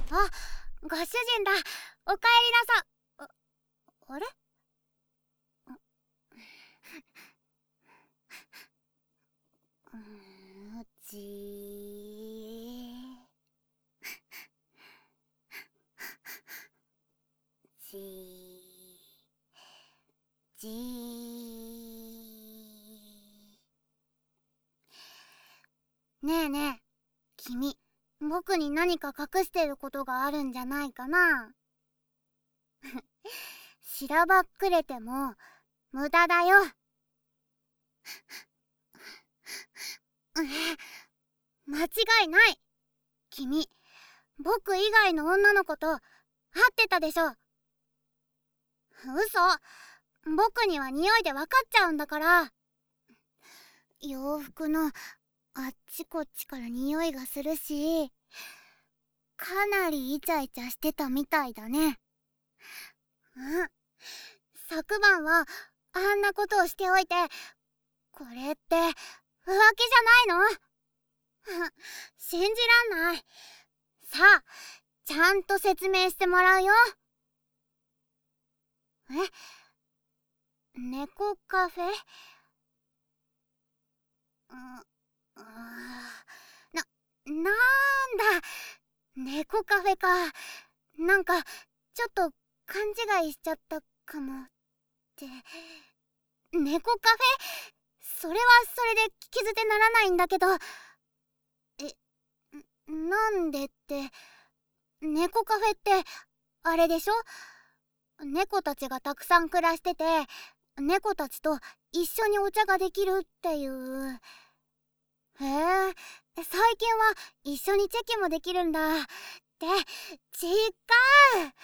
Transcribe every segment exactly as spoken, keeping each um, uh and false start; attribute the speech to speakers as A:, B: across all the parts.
A: あ、ご主人だ。おかえりなさ。あ、あれ？うーん、じーじーじーねえねえ、君、僕に何か隠してることがあるんじゃないかな。しらばっくれても無駄だよ。間違いない。君、僕以外の女の子と会ってたでしょ。嘘。僕には匂いで分かっちゃうんだから。洋服のあっちこっちから匂いがするし、かなりイチャイチャしてたみたいだね。うん。昨晩はあんなことをしておいて、これって浮気じゃないの？信じらんない。さあ、ちゃんと説明してもらうよ。え？猫カフェ？うん、うーな、なんだ、猫カフェか。なんか、ちょっと勘違いしちゃったかもって。猫カフェ？それはそれで聞き捨てならないんだけど。え、なんでって、猫カフェって、あれでしょ？猫たちがたくさん暮らしてて、猫たちと一緒にお茶ができるっていう。へえ、最近は一緒にチェキもできるんだ。って、違う。は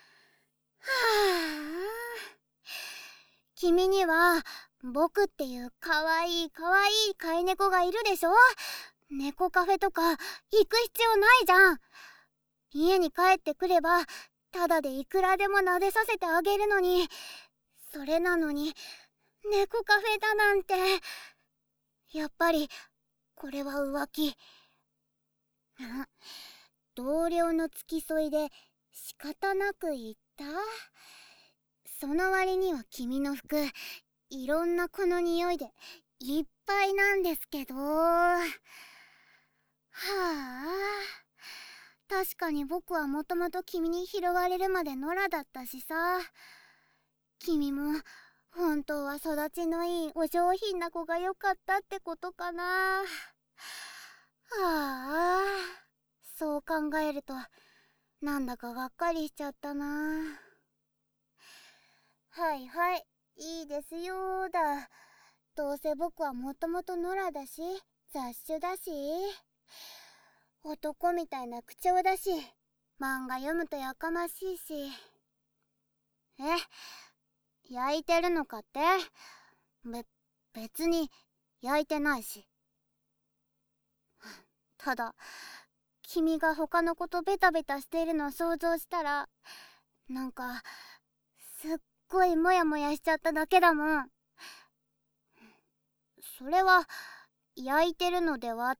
A: あ。君には僕っていうかわいいかわいい飼い猫がいるでしょ。猫カフェとか行く必要ないじゃん。家に帰ってくればただでいくらでも撫でさせてあげるのに、それなのに猫カフェだなんて。やっぱりこれは浮気。同僚の付き添いで仕方なく言った。その割には君の服、いろんな子の匂いでいっぱいなんですけど。はあ、確かに僕はもともと君に拾われるまで野良だったしさ。君も本当は育ちのいいお上品な子が良かったってことかな。はあ、そう考えるとなんだかがっかりしちゃったな。はいはい、いいですよーだ。どうせ僕はもともと野良だし、雑種だし、男みたいな口調だし、漫画読むとやかましいし。え、焼いてるのかって？べ、別に焼いてないし。ただ、君が他の子とベタベタしているのを想像したら、なんか、すっごいモヤモヤしちゃっただけだもん。それは、焼いてるのではって、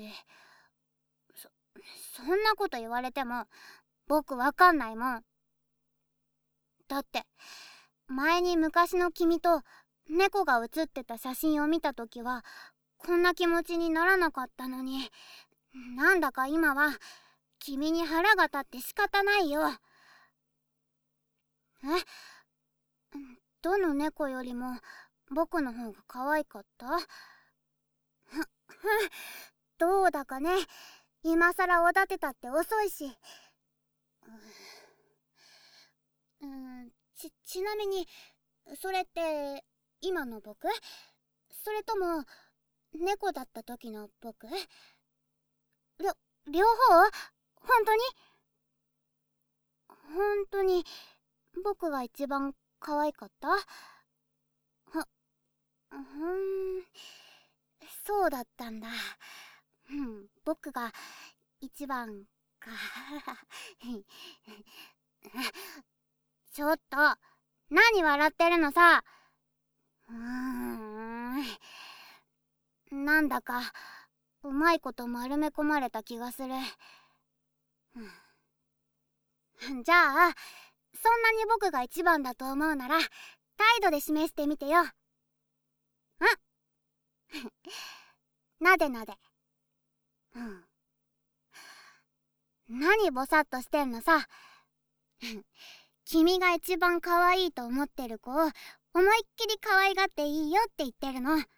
A: そ、そんなこと言われても、僕わかんないもん。だって、前に昔の君と猫が写ってた写真を見たときは、こんな気持ちにならなかったのに、なんだか今は、君に腹が立って仕方ないよ。え？どの猫よりも僕の方が可愛かった？ふ、ふ、どうだかね。今さらおだてたって遅いし。うーん、ち、ちなみに、それって、今の僕？それとも、猫だった時の僕？りょ、両方？本当に？本当に、僕が一番可愛かった？は、ふん、そうだったんだ。うん、僕が一番か。ちょっと、何笑ってるのさ。うーん、なんだかうまいこと丸め込まれた気がする。 じゃあそんなに僕が一番だと思うなら態度で示してみてよ。んなでなで。うん。何ボサッとしてんのさ。君が一番可愛いと思ってる子を思いっきり可愛がっていいよって言ってるの。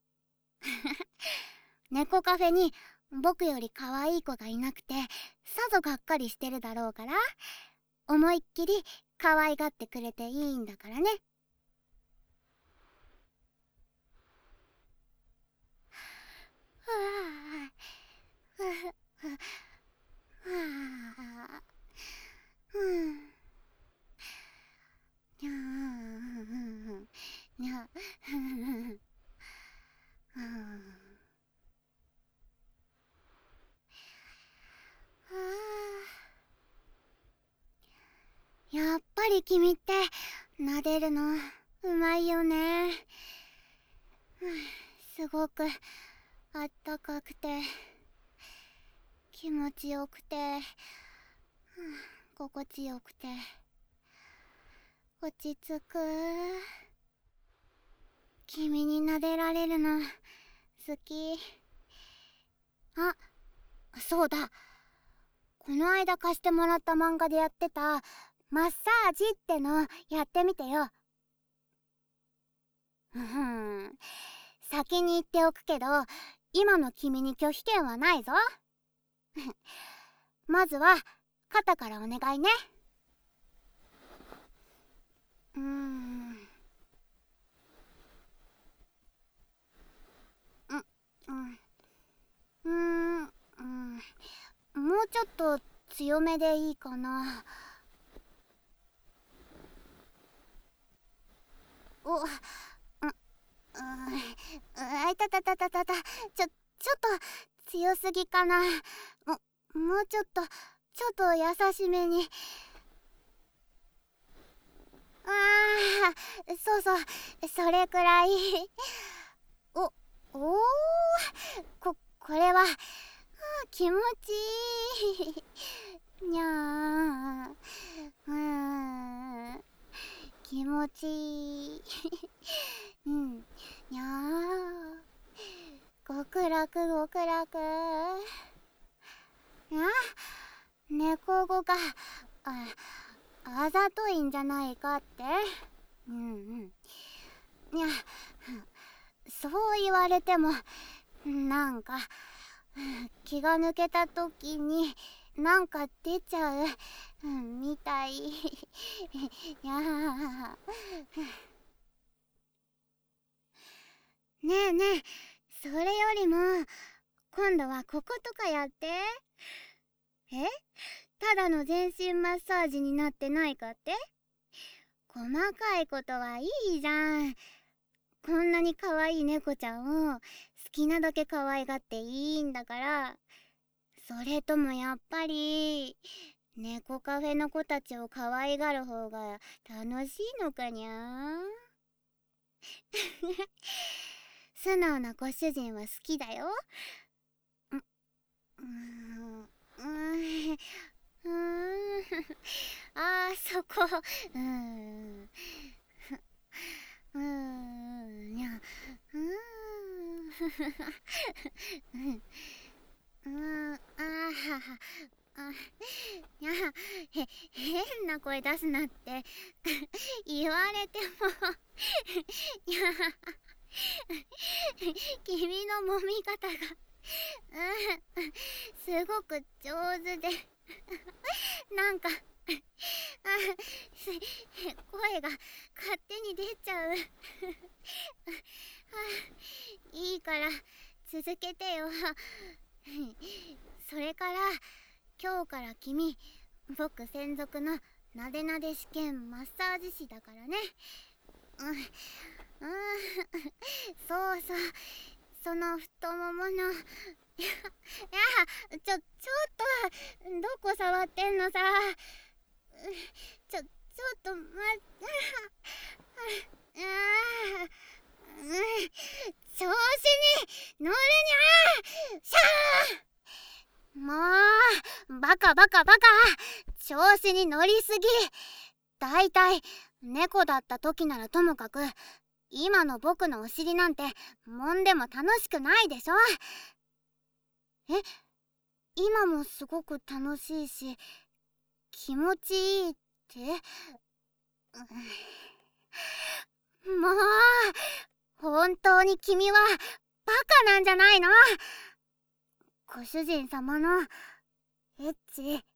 A: 猫カフェに僕より可愛い子がいなくてさぞがっかりしてるだろうから、思いっきり可愛がってくれていいんだからね。はあ、はあ、はあ、うん。にゃーにゃやっぱり君って撫でるのうまいよね。すごくあったかくて気持ちよくて心地よくて落ち着く。君に撫でられるの好き。あ、そうだ、この間貸してもらった漫画でやってたマッサージってのやってみてよ。ふふん、先に言っておくけど今の君に拒否権はないぞ。まずは肩からお願いね。うーん、う、うん、うーん、うん、もうちょっと強めでいいかな。お、う、うん、あいたたたたたた、ちょ、ちょっと強すぎかな。も、もうちょっと、ちょっと優しめに。ああ、そうそう、それくらい。お、おー、こ、これは、気持ちいい。にゃー。うーん。気持ちいい。うん。にゃー。極楽極楽。あ、猫語が、あ、あざといんじゃないかって。うんうん。いや、そう言われても、なんか、気が抜けた時になんか出ちゃう、うん、みたい。いやー。ねえねえ、それよりも今度はこことかやって。え、ただの全身マッサージになってないかって。細かいことはいいじゃん。こんなに可愛い猫ちゃんを好きなだけ可愛がっていいんだから。それともやっぱり猫カフェの子たちを可愛がる方が楽しいのかにゃ。素直なご主人は好きだよ。う、うーん、うーん、うーん、あーそこ、うーん、うーん、にゃ、うーん、うーん、あーはは、あ、いや、へ、変な声出すなって言われてもいや、君の揉み方がすごく上手でなんか声が勝手に出ちゃういいから続けてよ。それから今日から君、僕専属のなでなで試験マッサージ師だからね。うん、うん、そうそう、その太もものいや、いや、ちょ、ちょっとどこ触ってんのさ。ちょ、ちょっとま、ああ、調子に乗るにゃーしゃー。もうバカバカバカ、調調子に乗りすぎ。だいたい猫だった時ならともかく、今の僕のお尻なんて揉んでも楽しくないでしょ。え、今もすごく楽しいし気持ちいいって？もう本当に君はバカなんじゃないの？ご主人様のエッチ